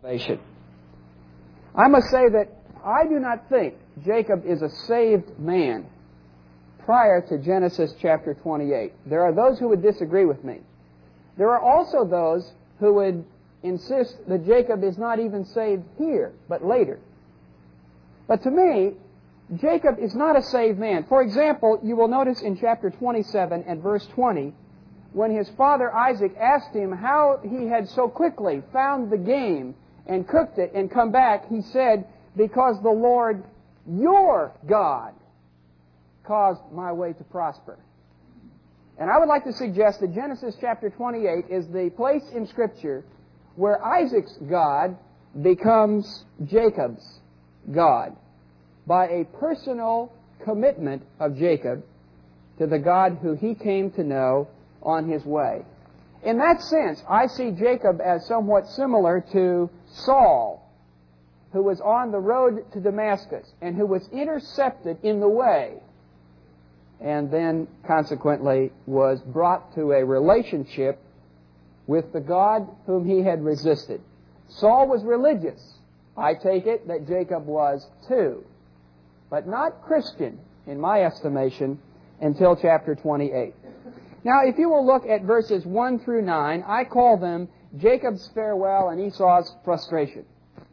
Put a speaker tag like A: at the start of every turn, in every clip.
A: salvation. I must say that I do not think Jacob is a saved man prior to Genesis chapter 28. There are those who would disagree with me. There are also those who would insist that Jacob is not even saved here, but later. But to me, Jacob is not a saved man. For example, you will notice in chapter 27 and verse 20, when his father Isaac asked him how he had so quickly found the game and cooked it and come back, he said, "Because the Lord, your God, caused my way to prosper." And I would like to suggest that Genesis chapter 28 is the place in Scripture where Isaac's God becomes Jacob's God by a personal commitment of Jacob to the God who he came to know on his way. In that sense, I see Jacob as somewhat similar to Saul, who was on the road to Damascus and who was intercepted in the way and then consequently was brought to a relationship with the God whom he had resisted. Saul was religious. I take it that Jacob was too, but not Christian, in my estimation, until chapter 28. Now, if you will look at verses 1 through 9, I call them Jacob's farewell and Esau's frustration.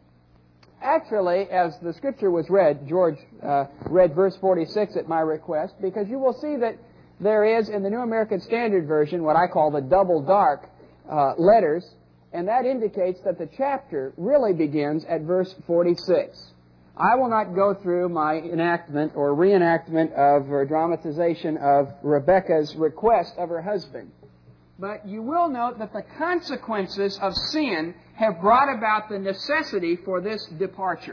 A: Actually, as the Scripture was read, George read verse 46 at my request, because you will see that there is, in the New American Standard Version, what I call the double dark letters, and that indicates that the chapter really begins at verse 46. I will not go through my enactment or reenactment of or dramatization of Rebekah's request of her husband. But you will note that the consequences of sin have brought about the necessity for this departure.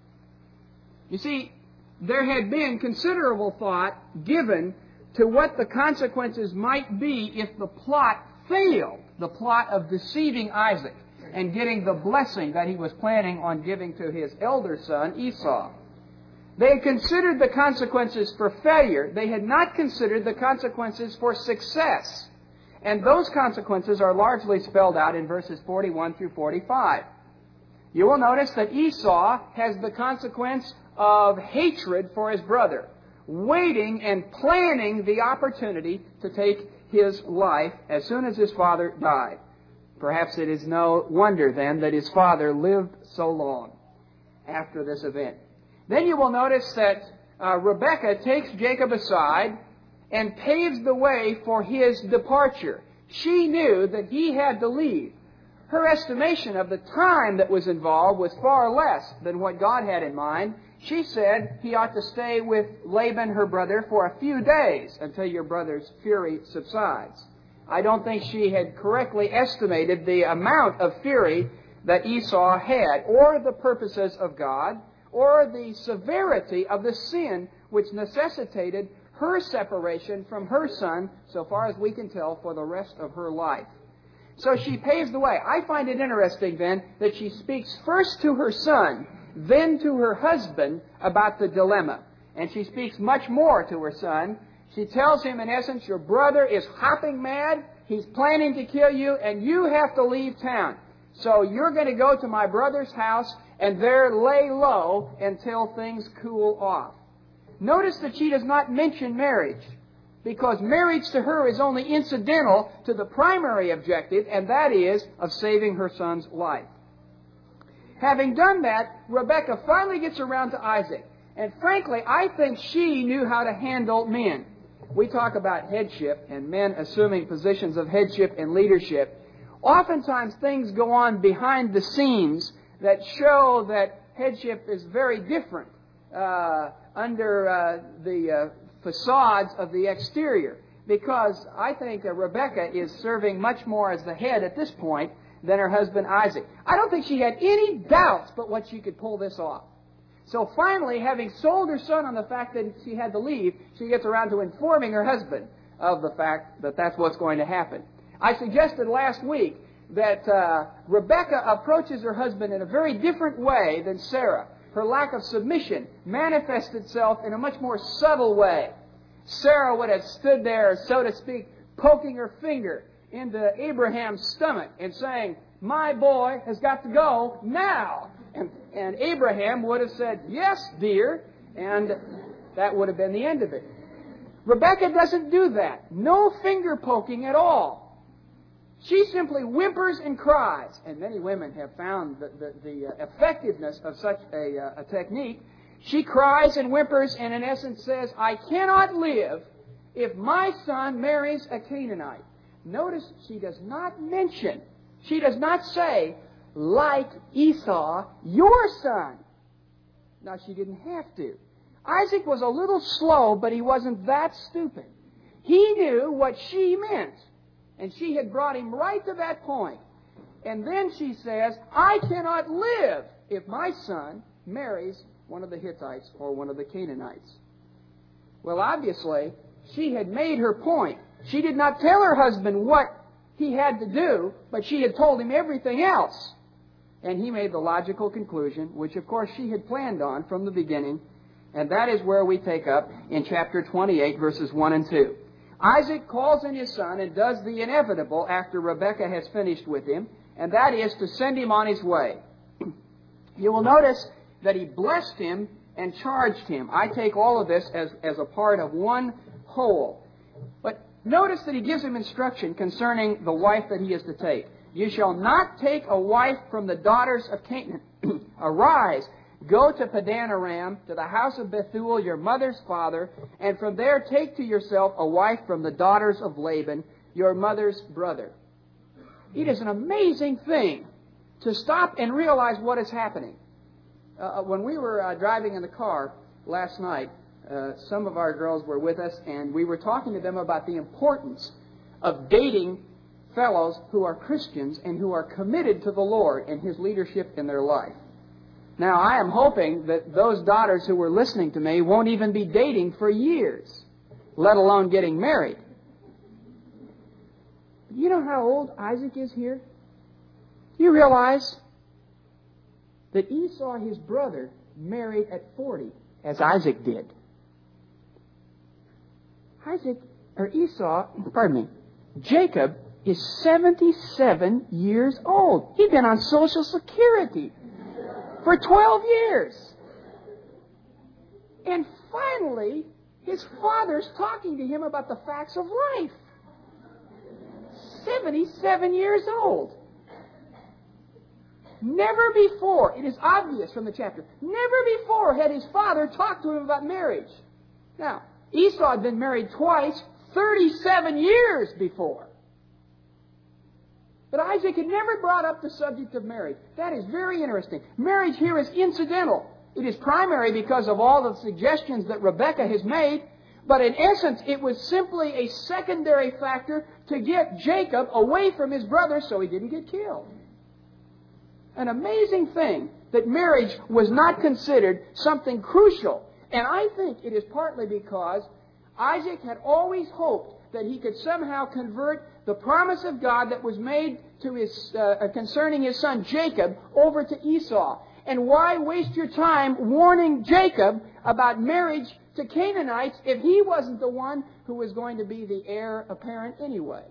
A: You see, there had been considerable thought given to what the consequences might be if the plot failed, the plot of deceiving Isaac and getting the blessing that he was planning on giving to his elder son, Esau. They had considered the consequences for failure. They had not considered the consequences for success. And those consequences are largely spelled out in verses 41 through 45. You will notice that Esau has the consequence of hatred for his brother, waiting and planning the opportunity to take his life as soon as his father died. Perhaps it is no wonder, then, that his father lived so long after this event. Then you will notice that Rebekah takes Jacob aside and paves the way for his departure. She knew that he had to leave. Her estimation of the time that was involved was far less than what God had in mind. She said he ought to stay with Laban, her brother, for a few days until your brother's fury subsides. I don't think she had correctly estimated the amount of fury that Esau had, or the purposes of God, or the severity of the sin which necessitated her separation from her son, so far as we can tell, for the rest of her life. So she paves the way. I find it interesting, then, that she speaks first to her son, then to her husband about the dilemma. And she speaks much more to her son. She tells him, in essence, your brother is hopping mad, he's planning to kill you, and you have to leave town. So you're going to go to my brother's house and there lay low until things cool off. Notice that she does not mention marriage, because marriage to her is only incidental to the primary objective, and that is of saving her son's life. Having done that, Rebekah finally gets around to Isaac. And frankly, I think she knew how to handle men. We talk about headship and men assuming positions of headship and leadership. Oftentimes things go on behind the scenes that show that headship is very different under the facades of the exterior. Because I think Rebekah is serving much more as the head at this point than her husband Isaac. I don't think she had any doubts but what she could pull this off. So finally, having sold her son on the fact that she had to leave, she gets around to informing her husband of the fact that that's what's going to happen. I suggested last week that Rebekah approaches her husband in a very different way than Sarah. Her lack of submission manifests itself in a much more subtle way. Sarah would have stood there, so to speak, poking her finger into Abraham's stomach and saying, my boy has got to go now. And Abraham would have said, yes, dear, and that would have been the end of it. Rebekah doesn't do that. No finger poking at all. She simply whimpers and cries. And many women have found the effectiveness of such a technique. She cries and whimpers and in essence says, I cannot live if my son marries a Canaanite. Notice she does not mention, she does not say, like Esau, your son. Now, she didn't have to. Isaac was a little slow, but he wasn't that stupid. He knew what she meant, and she had brought him right to that point. And then she says, I cannot live if my son marries one of the Hittites or one of the Canaanites. Well, obviously, she had made her point. She did not tell her husband what he had to do, but she had told him everything else. And he made the logical conclusion, which of course she had planned on from the beginning, and that is where we take up in chapter 28, verses 1 and 2. Isaac calls in his son and does the inevitable after Rebekah has finished with him, and that is to send him on his way. You will notice that he blessed him and charged him. I take all of this as a part of one whole. But notice that he gives him instruction concerning the wife that he is to take. You shall not take a wife from the daughters of Canaan. Arise, go to Padan Aram, to the house of Bethuel, your mother's father, and from there take to yourself a wife from the daughters of Laban, your mother's brother. It is an amazing thing to stop and realize what is happening. When we were driving in the car last night, some of our girls were with us, and we were talking to them about the importance of dating fellows who are Christians and who are committed to the Lord and His leadership in their life. Now, I am hoping that those daughters who were listening to me won't even be dating for years, let alone getting married. You know how old Isaac is here? Do you realize that Esau, his brother, married at 40, as Isaac did? Jacob is 77 years old. He'd been on Social Security for 12 years. And finally, his father's talking to him about the facts of life. 77 years old. Never before, it is obvious from the chapter, never before had his father talked to him about marriage. Now, Esau had been married twice, 37 years before. But Isaac had never brought up the subject of marriage. That is very interesting. Marriage here is incidental. It is primary because of all the suggestions that Rebekah has made, but in essence it was simply a secondary factor to get Jacob away from his brother so he didn't get killed. An amazing thing that marriage was not considered something crucial. And I think it is partly because Isaac had always hoped that he could somehow convert the promise of God that was made to his concerning his son Jacob over to Esau. And why waste your time warning Jacob about marriage to Canaanites if he wasn't the one who was going to be the heir apparent anyway?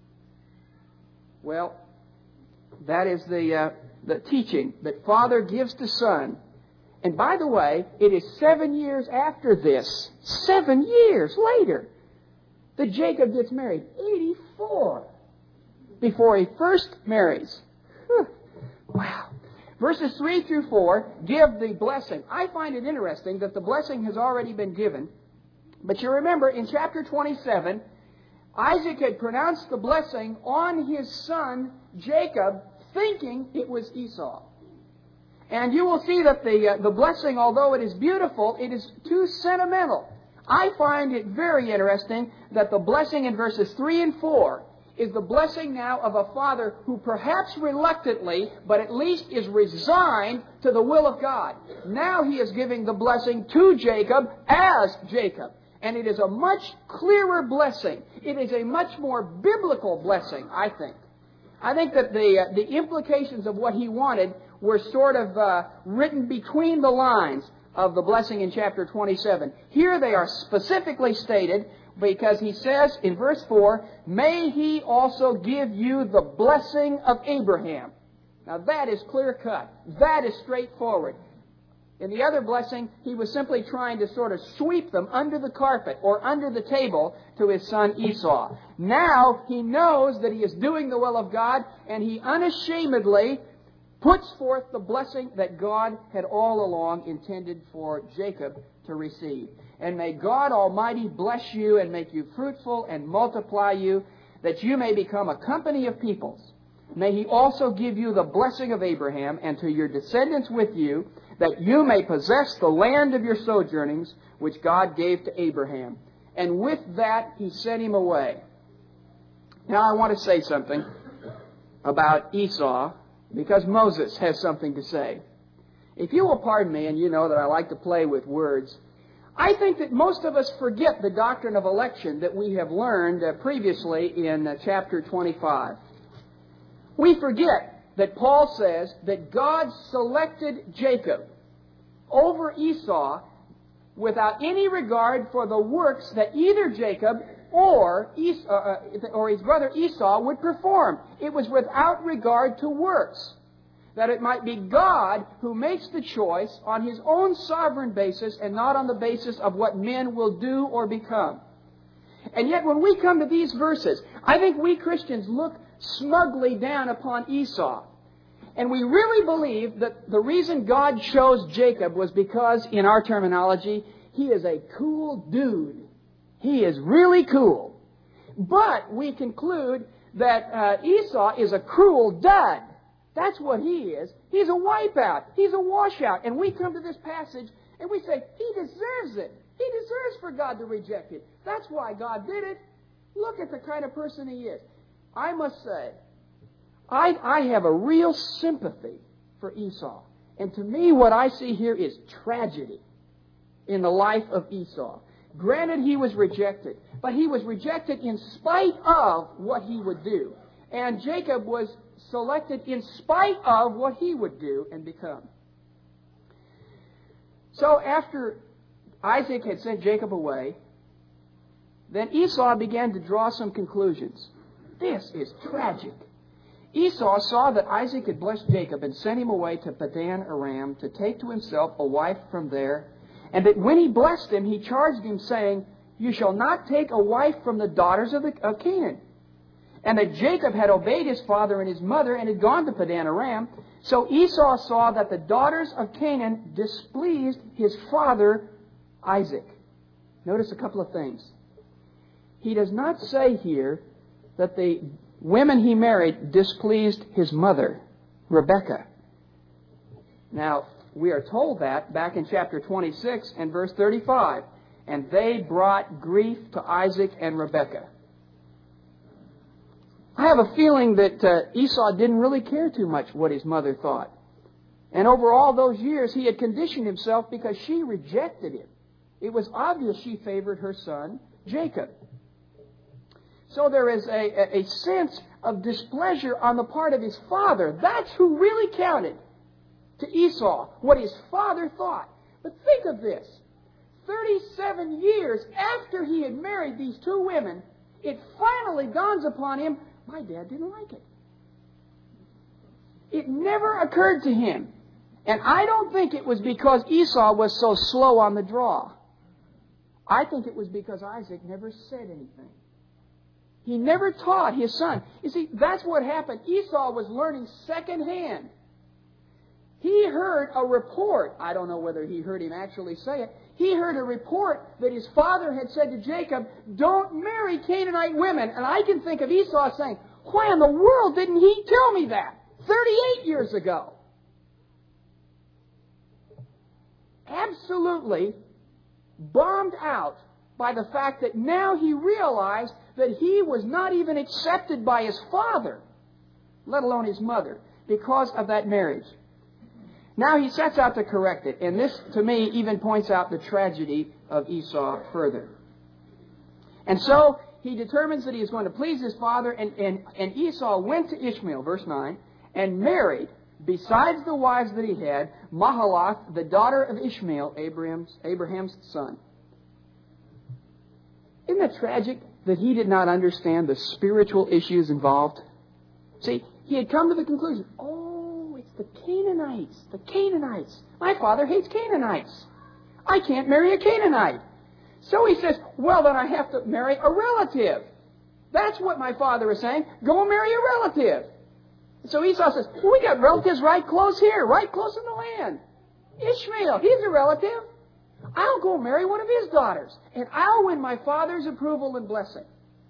A: Well, that is the teaching that Father gives to Son. And by the way, it is 7 years after this, 7 years later, that Jacob gets married. 84 before he first marries. Whew. Wow. Verses 3 through 4 give the blessing. I find it interesting that the blessing has already been given. But you remember, in chapter 27, Isaac had pronounced the blessing on his son Jacob, thinking it was Esau. And you will see that the blessing, although it is beautiful, it is too sentimental. I find it very interesting that the blessing in verses 3 and 4 is the blessing now of a father who perhaps reluctantly, but at least is resigned to the will of God. Now he is giving the blessing to Jacob as Jacob. And it is a much clearer blessing. It is a much more biblical blessing, I think. I think that the implications of what he wanted were sort of written between the lines of the blessing in chapter 27. Here they are specifically stated because he says in verse 4, may he also give you the blessing of Abraham. Now that is clear cut. That is straightforward. In the other blessing, he was simply trying to sort of sweep them under the carpet or under the table to his son Esau. Now he knows that he is doing the will of God, and he unashamedly puts forth the blessing that God had all along intended for Jacob to receive. And may God Almighty bless you and make you fruitful and multiply you, that you may become a company of peoples. May He also give you the blessing of Abraham, and to your descendants with you, that you may possess the land of your sojournings, which God gave to Abraham. And with that, He sent him away. Now I want to say something about Esau, because Moses has something to say. If you will pardon me, and you know that I like to play with words, I think that most of us forget the doctrine of election that we have learned previously in chapter 25. We forget that Paul says that God selected Jacob over Esau without any regard for the works that either Jacob or his brother Esau would perform. It was without regard to works, that it might be God who makes the choice on His own sovereign basis and not on the basis of what men will do or become. And yet when we come to these verses, I think we Christians look smugly down upon Esau. And we really believe that the reason God chose Jacob was because, in our terminology, he is a cool dude. He is really cool. But we conclude that Esau is a cruel dud. That's what he is. He's a wipeout. He's a washout. And we come to this passage and we say, he deserves it. He deserves for God to reject it. That's why God did it. Look at the kind of person he is. I must say, I have a real sympathy for Esau. And to me, what I see here is tragedy in the life of Esau. Granted, he was rejected, but he was rejected in spite of what he would do. And Jacob was selected in spite of what he would do and become. So after Isaac had sent Jacob away, then Esau began to draw some conclusions. This is tragic. Esau saw that Isaac had blessed Jacob and sent him away to Padan Aram to take to himself a wife from there, and that when he blessed him, he charged him, saying, "You shall not take a wife from the daughters of Canaan." And that Jacob had obeyed his father and his mother and had gone to Padan Aram. So Esau saw that the daughters of Canaan displeased his father Isaac. Notice a couple of things. He does not say here that the women he married displeased his mother, Rebekah. Now, we are told that back in chapter 26 and verse 35. And they brought grief to Isaac and Rebekah. I have a feeling that Esau didn't really care too much what his mother thought. And over all those years, he had conditioned himself because she rejected him. It was obvious she favored her son, Jacob. So there is a sense of displeasure on the part of his father. That's who really counted to Esau, what his father thought. But think of this. 37 years after he had married these two women, it finally dawns upon him, my dad didn't like it. It never occurred to him. And I don't think it was because Esau was so slow on the draw. I think it was because Isaac never said anything. He never taught his son. You see, that's what happened. Esau was learning secondhand. He heard a report. I don't know whether he heard him actually say it. He heard a report that his father had said to Jacob, "Don't marry Canaanite women." And I can think of Esau saying, "Why in the world didn't he tell me that 38 years ago?" Absolutely bummed out by the fact that now he realized that he was not even accepted by his father, let alone his mother, because of that marriage. Now he sets out to correct it. And this, to me, even points out the tragedy of Esau further. And so he determines that he is going to please his father. And Esau went to Ishmael, verse 9, and married, besides the wives that he had, Mahalath, the daughter of Ishmael, Abraham's son. Isn't that tragic that he did not understand the spiritual issues involved? See, he had come to the conclusion, oh, The Canaanites. The Canaanites. My father hates Canaanites. I can't marry a Canaanite. So he says, well, then I have to marry a relative. That's what my father is saying. Go marry a relative. So Esau says, well, we got relatives right close here, right close in the land. Ishmael, he's a relative. I'll go marry one of his daughters, and I'll win my father's approval and blessing.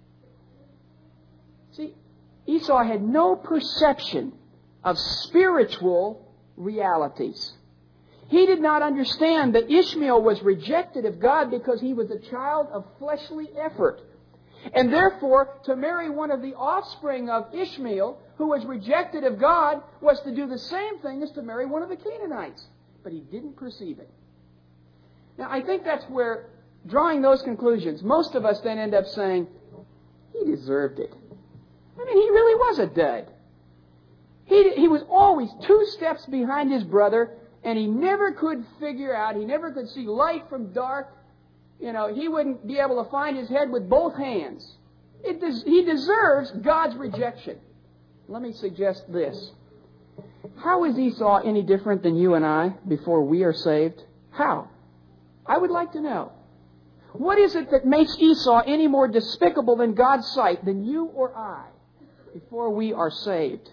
A: See, Esau had no perception of spiritual realities. He did not understand that Ishmael was rejected of God because he was a child of fleshly effort. And therefore, to marry one of the offspring of Ishmael, who was rejected of God, was to do the same thing as to marry one of the Canaanites. But he didn't perceive it. Now, I think that's where, drawing those conclusions, most of us then end up saying, he deserved it. I mean, he really was a dud. He was always 2 steps behind his brother, and he never could figure out, he never could see light from dark. You know, he wouldn't be able to find his head with both hands. He deserves God's rejection. Let me suggest this. How is Esau any different than you and I before we are saved? How? I would like to know. What is it that makes Esau any more despicable in God's sight than you or I before we are saved?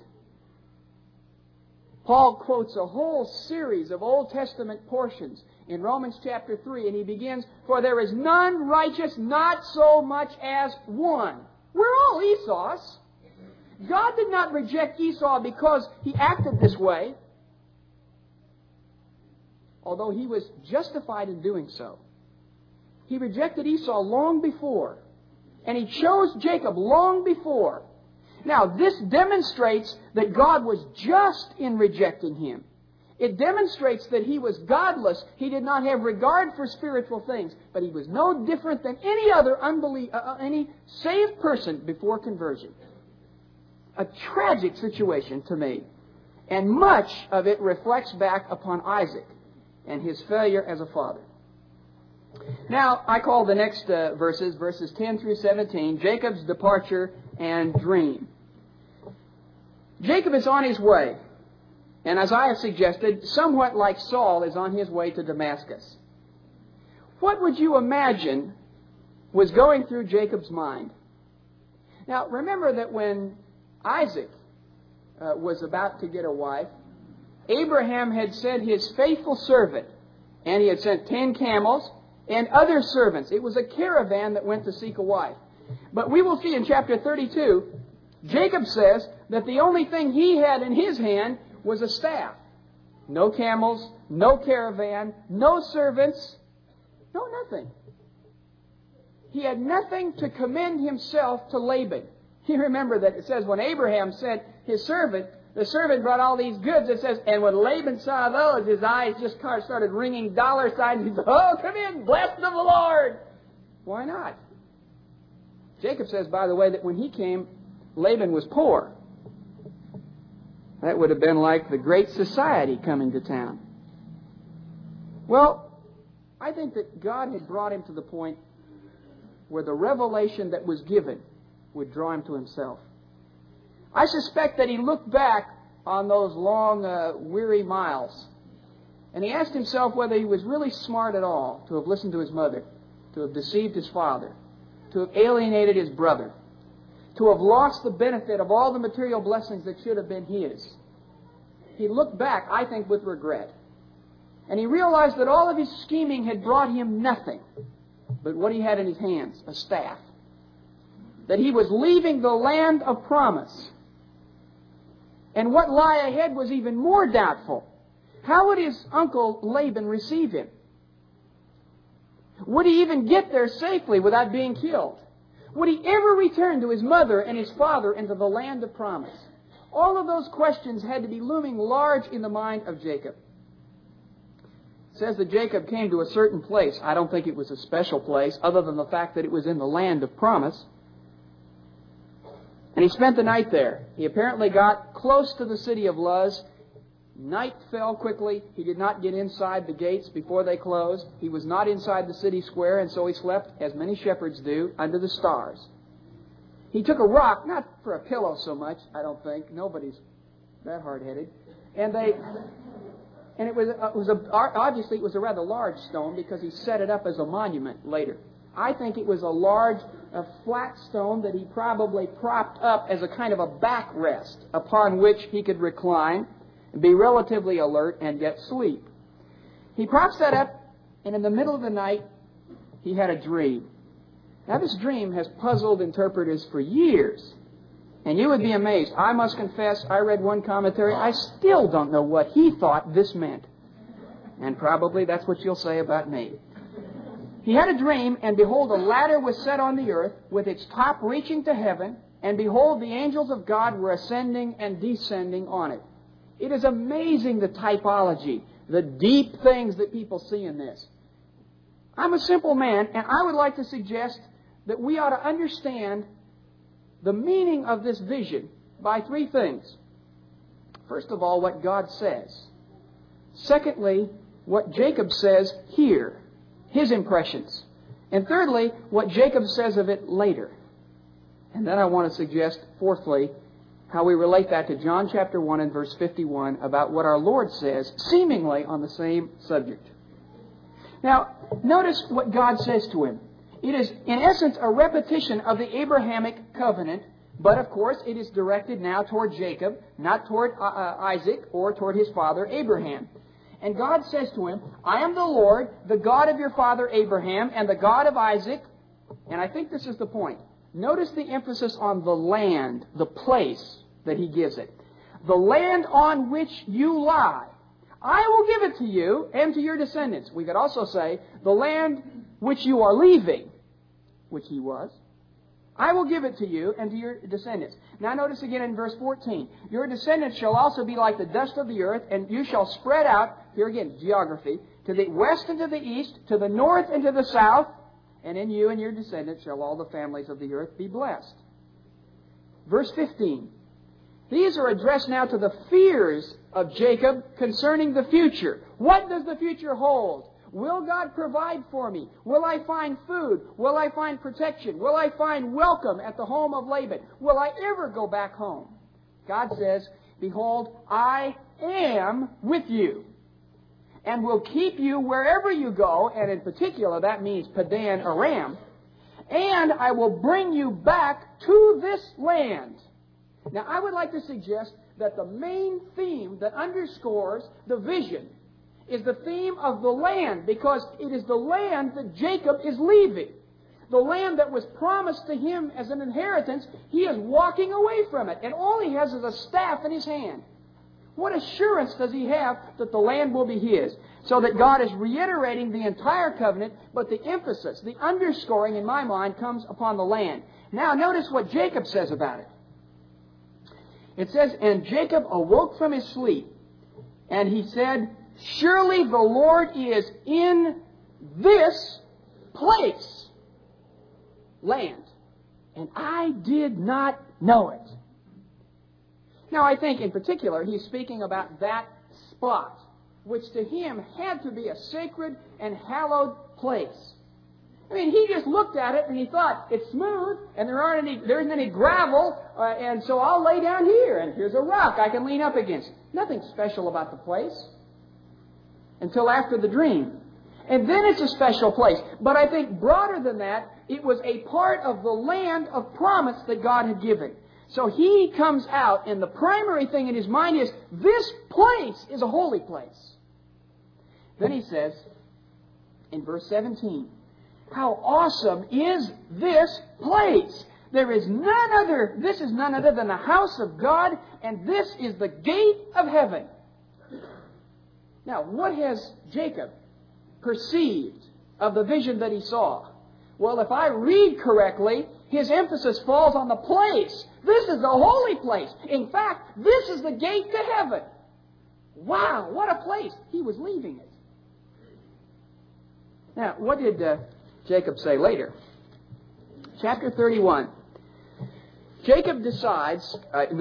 A: Paul quotes a whole series of Old Testament portions in Romans chapter 3, and he begins, for there is none righteous, not so much as one. We're all Esau's. God did not reject Esau because he acted this way, although he was justified in doing so. He rejected Esau long before, and he chose Jacob long before. Now, this demonstrates that God was just in rejecting him. It demonstrates that he was godless. He did not have regard for spiritual things, but he was no different than any other any saved person before conversion. A tragic situation to me. And much of it reflects back upon Isaac and his failure as a father. Now, I call the next verses 10 through 17, Jacob's departure and dream. Jacob is on his way. And as I have suggested, somewhat like Saul is on his way to Damascus. What would you imagine was going through Jacob's mind? Now, remember that when Isaac was about to get a wife, Abraham had sent his faithful servant, and he had sent 10 camels and other servants. It was a caravan that went to seek a wife. But we will see in chapter 32, Jacob says that the only thing he had in his hand was a staff. No camels, no caravan, no servants, no nothing. He had nothing to commend himself to Laban. You remember that it says when Abraham sent his servant, the servant brought all these goods. It says, and when Laban saw those, his eyes just started ringing dollar signs. He said, oh, come in, blessed of the Lord. Why not? Jacob says, by the way, that when he came, Laban was poor. That would have been like the great society coming to town. Well, I think that God had brought him to the point where the revelation that was given would draw him to himself. I suspect that he looked back on those long, weary miles, and he asked himself whether he was really smart at all to have listened to his mother, to have deceived his father, to have alienated his brother, to have lost the benefit of all the material blessings that should have been his. He looked back, I think, with regret. And he realized that all of his scheming had brought him nothing but what he had in his hands, a staff. That he was leaving the land of promise. And what lay ahead was even more doubtful. How would his uncle Laban receive him? Would he even get there safely without being killed? Would he ever return to his mother and his father into the land of promise? All of those questions had to be looming large in the mind of Jacob. It says that Jacob came to a certain place. I don't think it was a special place, other than the fact that it was in the land of promise. And he spent the night there. He apparently got close to the city of Luz. Night fell quickly. He did not get inside the gates before they closed. He was not inside the city square, and so he slept, as many shepherds do, under the stars. He took a rock, not for a pillow so much, I don't think. Nobody's that hard-headed. And it was a rather large stone because he set it up as a monument later. I think it was a flat stone that he probably propped up as a kind of a backrest upon which he could recline, be relatively alert, and get sleep. He props that up, and in the middle of the night, he had a dream. Now, this dream has puzzled interpreters for years. And you would be amazed. I must confess, I read one commentary. I still don't know what he thought this meant. And probably that's what you'll say about me. He had a dream, and behold, a ladder was set on the earth, with its top reaching to heaven, and behold, the angels of God were ascending and descending on it. It is amazing, the typology, the deep things that people see in this. I'm a simple man, and I would like to suggest that we ought to understand the meaning of this vision by three things. First of all, what God says. Secondly, what Jacob says here, his impressions. And thirdly, what Jacob says of it later. And then I want to suggest, fourthly, how we relate that to John chapter 1 and verse 51 about what our Lord says, seemingly on the same subject. Now, notice what God says to him. It is, in essence, a repetition of the Abrahamic covenant, but of course it is directed now toward Jacob, not toward Isaac or toward his father Abraham. And God says to him, I am the Lord, the God of your father Abraham, and the God of Isaac. And I think this is the point. Notice the emphasis on the land, the place that he gives it. The land on which you lie, I will give it to you and to your descendants. We could also say, the land which you are leaving, which he was, I will give it to you and to your descendants. Now notice again in verse 14. Your descendants shall also be like the dust of the earth, and you shall spread out, here again, geography, to the west and to the east, to the north and to the south, and in you and your descendants shall all the families of the earth be blessed. Verse 15. These are addressed now to the fears of Jacob concerning the future. What does the future hold? Will God provide for me? Will I find food? Will I find protection? Will I find welcome at the home of Laban? Will I ever go back home? God says, behold, I am with you and will keep you wherever you go, and in particular that means Padan Aram, and I will bring you back to this land. Now, I would like to suggest that the main theme that underscores the vision is the theme of the land, because it is the land that Jacob is leaving. The land that was promised to him as an inheritance, he is walking away from it, and all he has is a staff in his hand. What assurance does he have that the land will be his? So that God is reiterating the entire covenant, but the emphasis, the underscoring in my mind, comes upon the land. Now, notice what Jacob says about it. It says, and Jacob awoke from his sleep, and he said, surely the Lord is in this place, land, and I did not know it. Now, I think in particular he's speaking about that spot, which to him had to be a sacred and hallowed place. I mean, he just looked at it and he thought, it's smooth and there isn't any gravel, and so I'll lay down here, and here's a rock I can lean up against. Nothing special about the place until after the dream. And then it's a special place. But I think broader than that, it was a part of the land of promise that God had given. So he comes out, and the primary thing in his mind is, this place is a holy place. Then he says, in verse 17, how awesome is this place? This is none other than the house of God, and this is the gate of heaven. Now, what has Jacob perceived of the vision that he saw? Well, if I read correctly, his emphasis falls on the place. This is the holy place. In fact, this is the gate to heaven. Wow, what a place. He was leaving it. Now, what did Jacob say later? Chapter 31. Jacob decides,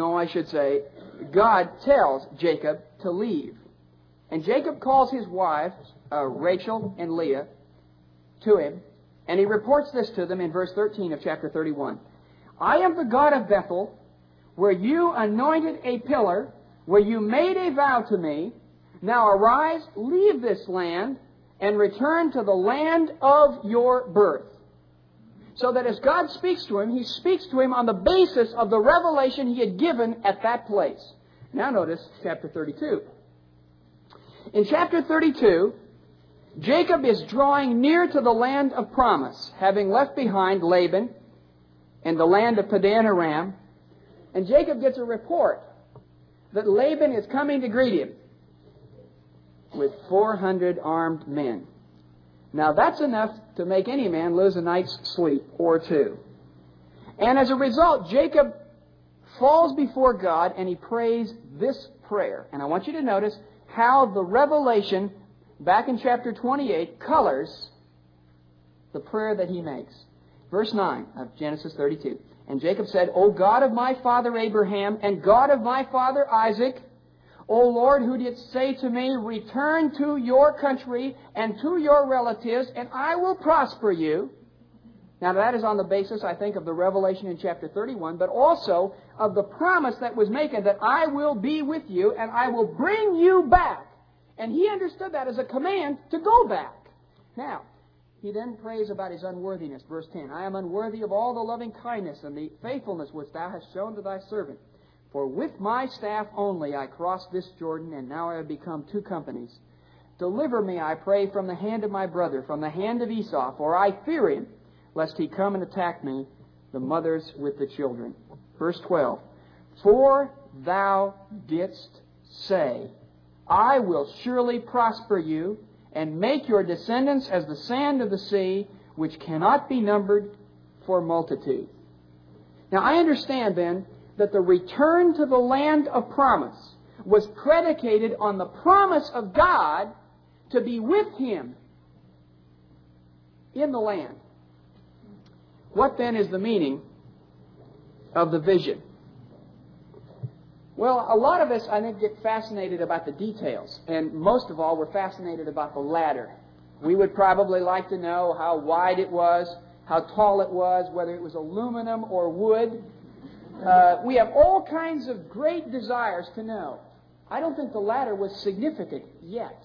A: God tells Jacob to leave. And Jacob calls his wives, Rachel and Leah, to him, and he reports this to them in verse 13 of chapter 31. I am the God of Bethel, where you anointed a pillar where you made a vow to me. Now arise, leave this land, and return to the land of your birth. So that as God speaks to him, He speaks to him on the basis of the revelation He had given at that place. Now notice chapter 32. In chapter 32, Jacob is drawing near to the land of promise, having left behind Laban and the land of Padan Aram. And Jacob gets a report that Laban is coming to greet him with 400 armed men. Now that's enough to make any man lose a night's sleep or two. And as a result, Jacob falls before God and he prays this prayer. And I want you to notice how the revelation back in chapter 28 colors the prayer that he makes. Verse 9 of Genesis 32. And Jacob said, O God of my father Abraham and God of my father Isaac, O Lord, who didst say to me, return to your country and to your relatives, and I will prosper you. Now that is on the basis, I think, of the revelation in chapter 31, but also of the promise that was made that I will be with you and I will bring you back. And he understood that as a command to go back. Now, he then prays about his unworthiness. Verse 10, I am unworthy of all the loving kindness and the faithfulness which thou hast shown to thy servant. For with my staff only I crossed this Jordan, and now I have become two companies. Deliver me, I pray, from the hand of my brother, from the hand of Esau, for I fear him, lest he come and attack me, the mothers with the children. Verse 12, For thou didst say, I will surely prosper you, and make your descendants as the sand of the sea, which cannot be numbered for multitude. Now I understand then that the return to the land of promise was predicated on the promise of God to be with him in the land. What then is the meaning of the vision? Well, a lot of us, I think, get fascinated about the details. And most of all, we're fascinated about the ladder. We would probably like to know how wide it was, how tall it was, whether it was aluminum or wood. We have all kinds of great desires to know. I don't think the ladder was significant yet.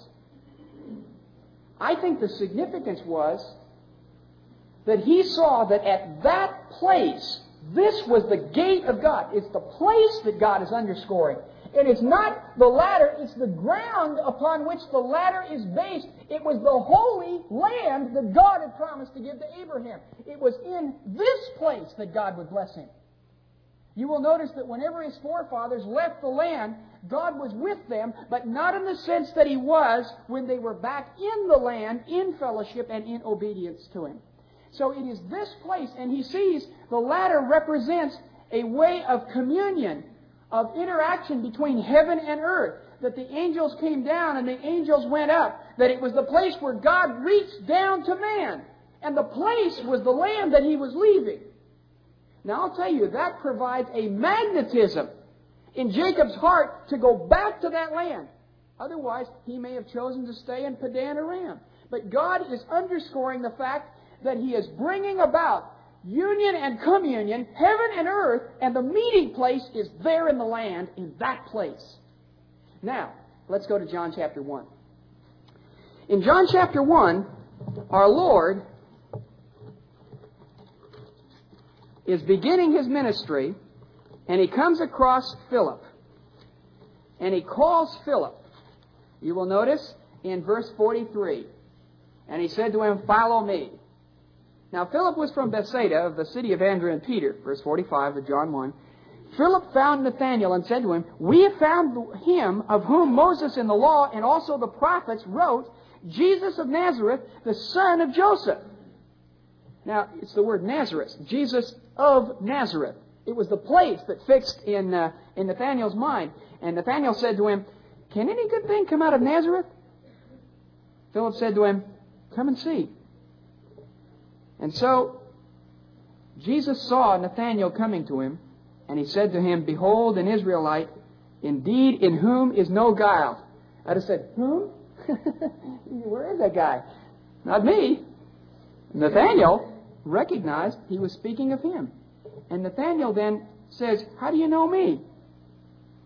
A: I think the significance was that he saw that at that place, this was the gate of God. It's the place that God is underscoring. And it's not the ladder, it's the ground upon which the ladder is based. It was the holy land that God had promised to give to Abraham. It was in this place that God would bless him. You will notice that whenever his forefathers left the land, God was with them, but not in the sense that He was when they were back in the land, in fellowship and in obedience to Him. So it is this place, and he sees the ladder represents a way of communion, of interaction between heaven and earth, that the angels came down and the angels went up, that it was the place where God reached down to man, and the place was the land that He was leaving. Now I'll tell you, that provides a magnetism in Jacob's heart to go back to that land. Otherwise, he may have chosen to stay in Padan Aram. But God is underscoring the fact that He is bringing about union and communion, heaven and earth, and the meeting place is there in the land, in that place. Now, let's go to John chapter 1. In John chapter 1, our Lord is beginning His ministry, and He comes across Philip. And He calls Philip. You will notice in verse 43, and He said to him, Follow me. Now Philip was from Bethsaida, of the city of Andrew and Peter. Verse 45 of John 1. Philip found Nathanael and said to him, We have found him of whom Moses in the law and also the prophets wrote, Jesus of Nazareth, the son of Joseph. Now, it's the word Nazareth, Jesus of Nazareth. It was the place that fixed in Nathanael's mind. And Nathanael said to him, Can any good thing come out of Nazareth? Philip said to him, Come and see. And so, Jesus saw Nathanael coming to him, and he said to him, Behold, an Israelite, indeed in whom is no guile. I'd have said, Whom? Where is that guy? Not me. Nathanael recognized he was speaking of him. And Nathanael then says, How do you know me?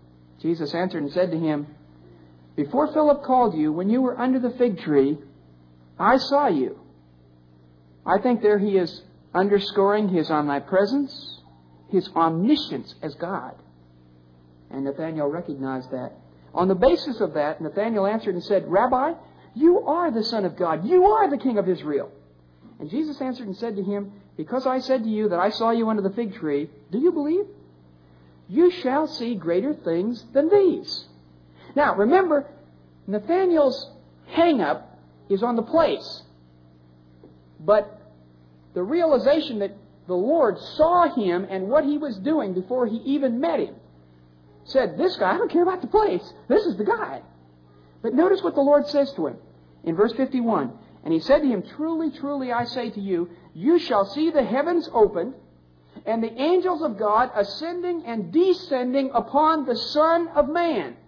A: Jesus answered and said to him, Before Philip called you, when you were under the fig tree, I saw you. I think there he is underscoring his omnipresence, his omniscience as God. And Nathanael recognized that. On the basis of that, Nathanael answered and said, Rabbi, you are the Son of God. You are the King of Israel. And Jesus answered and said to him, Because I said to you that I saw you under the fig tree, do you believe? You shall see greater things than these. Now, remember, Nathanael's hang-up is on the place. But the realization that the Lord saw him and what he was doing before he even met him said, this guy, I don't care about the place. This is the guy. But notice what the Lord says to him in verse 51. And he said to him, Truly, truly, I say to you, you shall see the heavens opened, and the angels of God ascending and descending upon the Son of Man.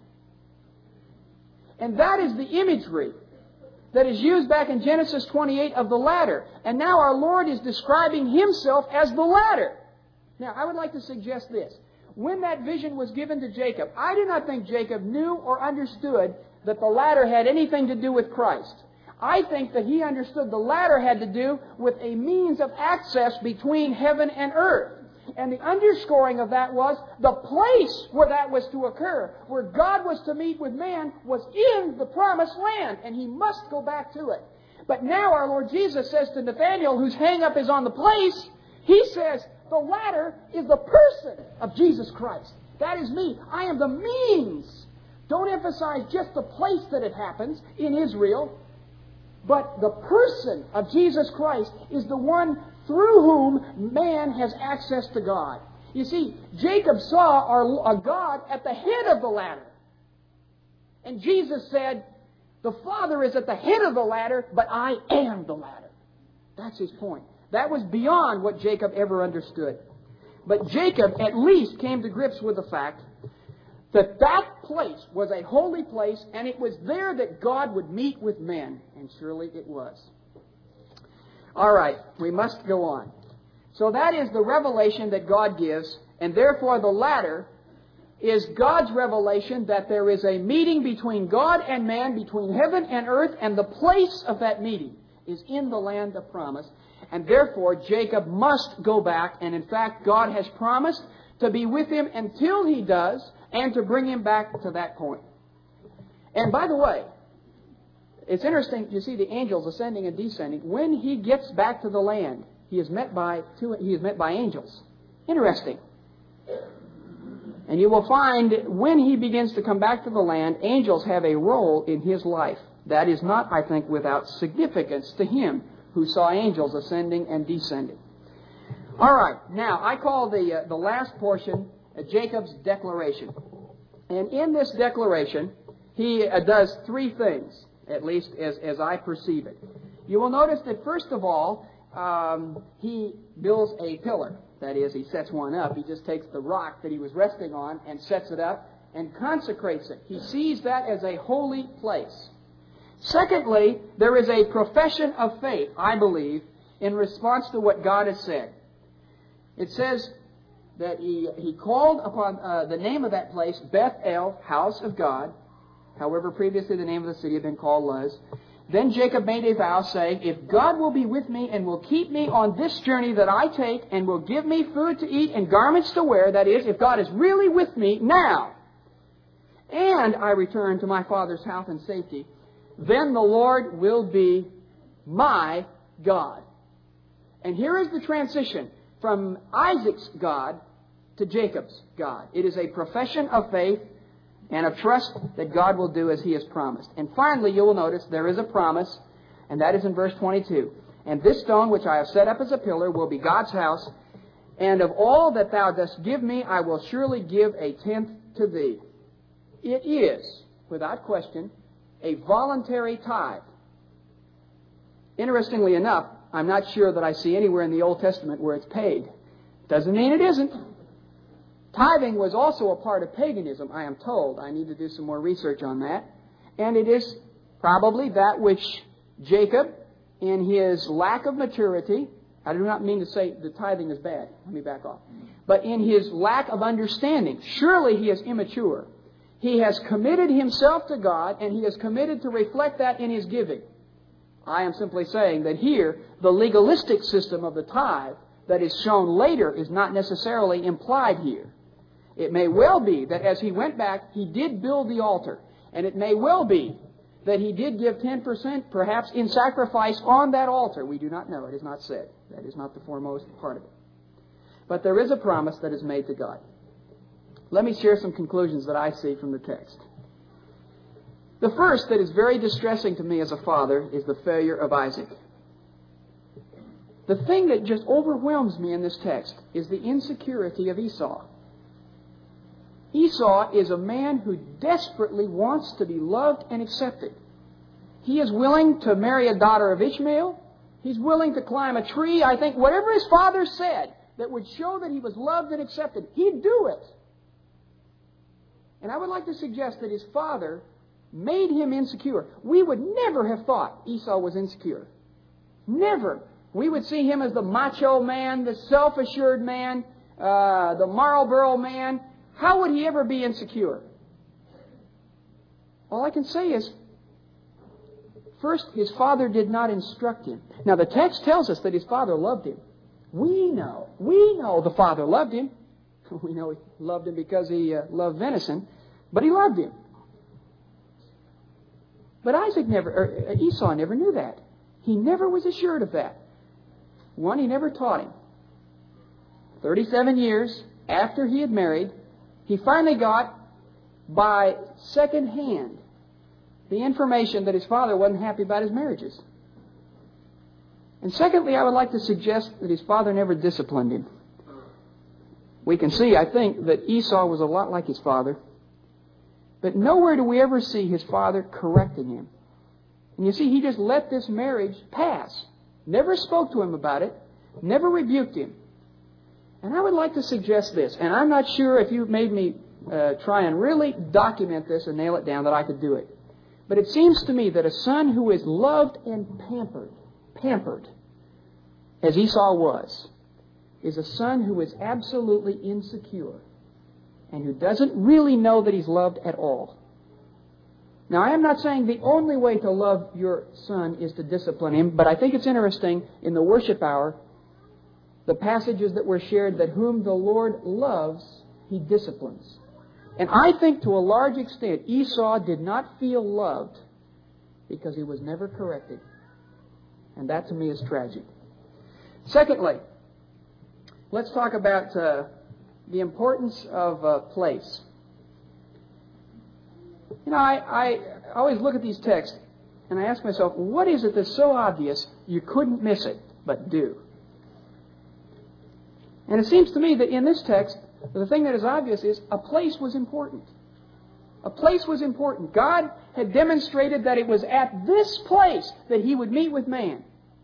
A: And that is the imagery that is used back in Genesis 28 of the ladder. And now our Lord is describing Himself as the ladder. Now, I would like to suggest this. When that vision was given to Jacob, I do not think Jacob knew or understood that the ladder had anything to do with Christ. I think that he understood the ladder had to do with a means of access between heaven and earth. And the underscoring of that was the place where that was to occur, where God was to meet with man, was in the promised land, and he must go back to it. But now our Lord Jesus says to Nathanael, whose hang-up is on the place, He says, the ladder is the person of Jesus Christ. That is me. I am the means. Don't emphasize just the place that it happens in Israel, but the person of Jesus Christ is the one through whom man has access to God. You see, Jacob saw a God at the head of the ladder. And Jesus said, the Father is at the head of the ladder, but I am the ladder. That's his point. That was beyond what Jacob ever understood. But Jacob at least came to grips with the fact that that place was a holy place, and it was there that God would meet with men. And surely it was. All right, we must go on. So that is the revelation that God gives, and therefore the ladder is God's revelation that there is a meeting between God and man, between heaven and earth, and the place of that meeting is in the land of promise. And therefore Jacob must go back, and in fact God has promised to be with him until he does, and to bring him back to that point. And by the way, it's interesting, you see the angels ascending and descending. When he gets back to the land, he is met by angels. Interesting. And you will find when he begins to come back to the land, angels have a role in his life. That is not, I think, without significance to him who saw angels ascending and descending. All right, now I call the last portion Jacob's declaration. And in this declaration, he does three things, at least as I perceive it. You will notice that first of all, he builds a pillar. That is, he sets one up. He just takes the rock that he was resting on and sets it up and consecrates it. He sees that as a holy place. Secondly, there is a profession of faith, I believe, in response to what God has said. It says that he called upon the name of that place, Beth-el, house of God. However, previously the name of the city had been called Luz. Then Jacob made a vow, saying, If God will be with me and will keep me on this journey that I take and will give me food to eat and garments to wear, that is, if God is really with me now, and I return to my father's house in safety, then the Lord will be my God. And here is the transition from Isaac's God to Jacob's God. It is a profession of faith and of trust that God will do as He has promised. And finally, you will notice there is a promise, and that is in verse 22. And this stone which I have set up as a pillar will be God's house, and of all that thou dost give me, I will surely give a tenth to thee. It is, without question, a voluntary tithe. Interestingly enough, I'm not sure that I see anywhere in the Old Testament where it's paid. Doesn't mean it isn't. Tithing was also a part of paganism, I am told. I need to do some more research on that. And it is probably that which Jacob, in his lack of maturity, I do not mean to say that tithing is bad. Let me back off. But in his lack of understanding, surely he is immature. He has committed himself to God, and he is committed to reflect that in his giving. I am simply saying that here, the legalistic system of the tithe that is shown later is not necessarily implied here. It may well be that as he went back, he did build the altar. And it may well be that he did give 10% perhaps in sacrifice on that altar. We do not know. It is not said. That is not the foremost part of it. But there is a promise that is made to God. Let me share some conclusions that I see from the text. The first that is very distressing to me as a father is the failure of Isaac. The thing that just overwhelms me in this text is the insecurity of Esau. Esau is a man who desperately wants to be loved and accepted. He is willing to marry a daughter of Ishmael. He's willing to climb a tree. I think whatever his father said that would show that he was loved and accepted, he'd do it. And I would like to suggest that his father made him insecure. We would never have thought Esau was insecure. Never. We would see him as the macho man, the self-assured man, the Marlboro man. How would he ever be insecure? All I can say is, first, his father did not instruct him. Now, the text tells us that his father loved him. We know the father loved him. We know he loved him because he loved venison, but he loved him. But Esau never knew that. He never was assured of that. One, he never taught him. 37 years after he had married, he finally got, by second hand, the information that his father wasn't happy about his marriages. And secondly, I would like to suggest that his father never disciplined him. We can see, I think, that Esau was a lot like his father. But nowhere do we ever see his father correcting him. And you see, he just let this marriage pass. Never spoke to him about it. Never rebuked him. And I would like to suggest this, and I'm not sure if you've made me try and really document this and nail it down that I could do it. But it seems to me that a son who is loved and pampered, as Esau was, is a son who is absolutely insecure and who doesn't really know that he's loved at all. Now, I am not saying the only way to love your son is to discipline him, but I think it's interesting in the worship hour, the passages that were shared that whom the Lord loves, He disciplines. And I think to a large extent Esau did not feel loved because he was never corrected. And that to me is tragic. Secondly, let's talk about the importance of place. You know, I always look at these texts and I ask myself, what is it that's so obvious you couldn't miss it, but do? And it seems to me that in this text, the thing that is obvious is a place was important. A place was important. God had demonstrated that it was at this place that He would meet with man.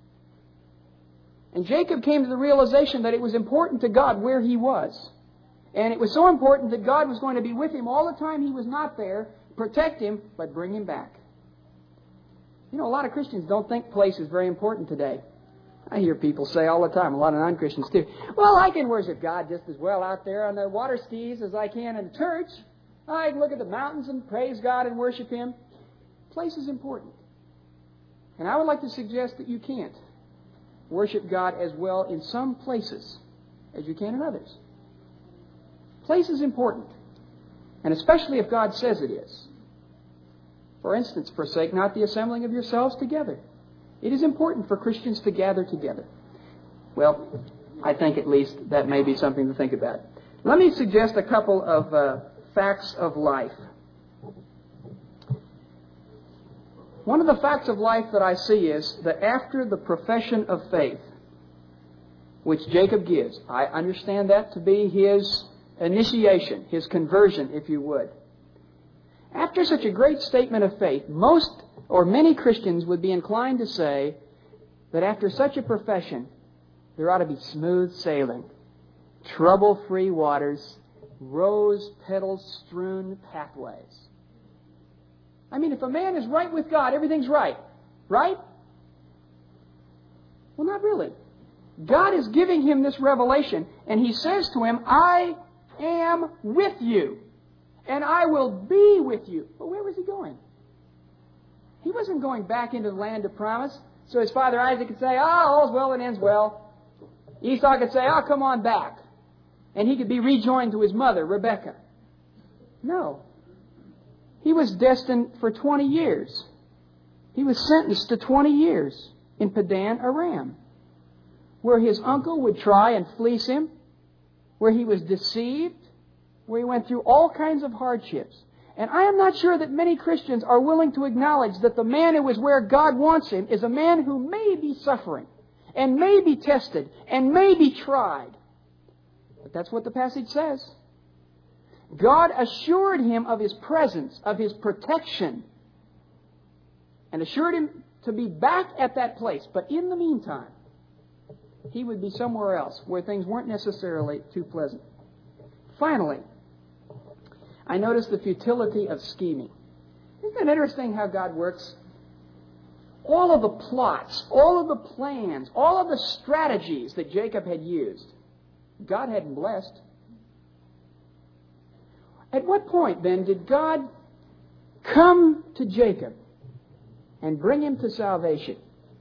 A: And Jacob came to the realization that it was important to God where he was. And it was so important that God was going to be with him all the time he was not there, protect him, but bring him back. You know, a lot of Christians don't think place is very important today. I hear people say all the time, a lot of non-Christians too, well, I can worship God just as well out there on the water skis as I can in the church. I can look at the mountains and praise God and worship Him. Place is important. And I would like to suggest that you can't worship God as well in some places as you can in others. Place is important. And especially if God says it is. For instance, forsake not the assembling of yourselves together. It is important for Christians to gather together. Well, I think at least that may be something to think about. Let me suggest a couple of facts of life. One of the facts of life that I see is that after the profession of faith, which Jacob gives, I understand that to be his initiation, his conversion, if you would. After such a great statement of faith, most or many Christians would be inclined to say that after such a profession, there ought to be smooth sailing, trouble-free waters, rose-petal-strewn pathways. I mean, if a man is right with God, everything's right. Right? Well, not really. God is giving him this revelation, and He says to him, I am with you. and I will be with you. But where was he going? He wasn't going back into the land of promise. So his father Isaac could say, all's well that ends well. Esau could say, come on back. And he could be rejoined to his mother, Rebekah. No. He was destined for 20 years. He was sentenced to 20 years in Padan Aram, where his uncle would try and fleece him, where he was deceived, where he went through all kinds of hardships. And I am not sure that many Christians are willing to acknowledge that the man who is where God wants him is a man who may be suffering and may be tested and may be tried. But that's what the passage says. God assured him of His presence, of His protection, and assured him to be back at that place. But in the meantime, he would be somewhere else where things weren't necessarily too pleasant. Finally, I notice the futility of scheming. Isn't it interesting how God works? All of the plots, all of the plans, all of the strategies that Jacob had used, God hadn't blessed. At what point, then, did God come to Jacob and bring him to salvation?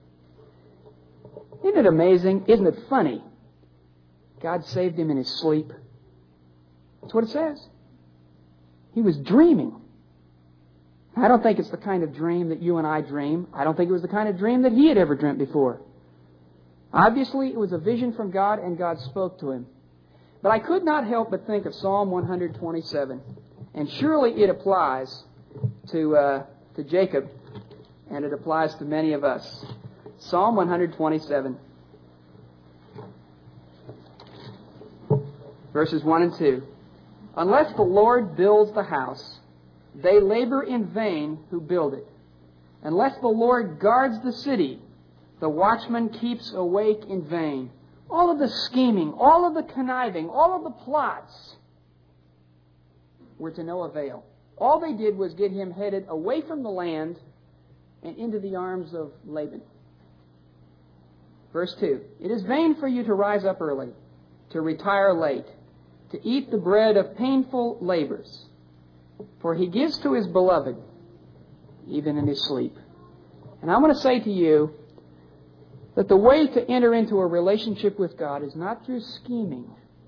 A: Isn't it amazing? Isn't it funny? God saved him in his sleep. That's what it says. He was dreaming. I don't think it's the kind of dream that you and I dream. I don't think it was the kind of dream that he had ever dreamt before. Obviously, it was a vision from God, and God spoke to him. But I could not help but think of Psalm 127. And surely it applies to Jacob, and it applies to many of us. Psalm 127, verses 1 and 2. Unless the Lord builds the house, they labor in vain who build it. Unless the Lord guards the city, the watchman keeps awake in vain. All of the scheming, all of the conniving, all of the plots were to no avail. All they did was get him headed away from the land and into the arms of Laban. Verse 2. It is vain for you to rise up early, to retire late, to eat the bread of painful labors. For he gives to his beloved, even in his sleep. And I want to say to you that the way to enter into a relationship with God is not through scheming,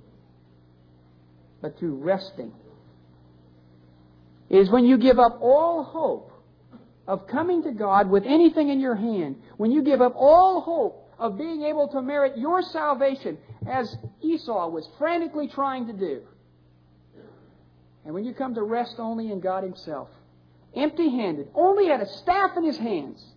A: but through resting. It is when you give up all hope of coming to God with anything in your hand, when you give up all hope of being able to merit your salvation, as Esau was frantically trying to do. And when you come to rest only in God Himself, empty-handed, only had a staff in His hands,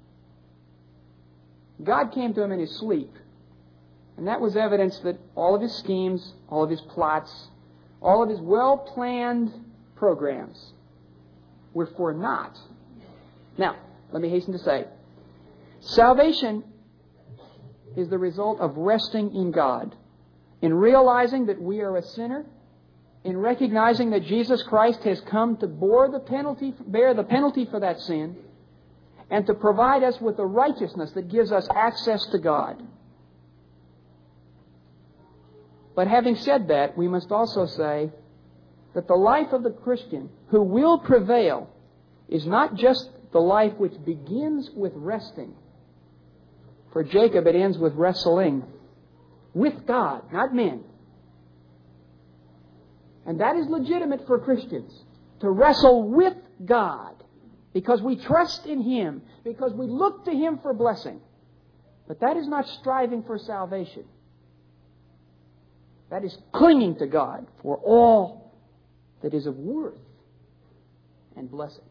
A: God came to him in his sleep. And that was evidence that all of his schemes, all of his plots, all of his well-planned programs were for naught. Now, let me hasten to say, salvation is the result of resting in God, in realizing that we are a sinner, in recognizing that Jesus Christ has come to bear the penalty for that sin, and to provide us with the righteousness that gives us access to God. But having said that, we must also say that the life of the Christian who will prevail is not just the life which begins with resting. For Jacob, it ends with wrestling with God, not men. And that is legitimate for Christians, to wrestle with God, because we trust in Him, because we look to Him for blessing. But that is not striving for salvation. That is clinging to God for all that is of worth and blessing.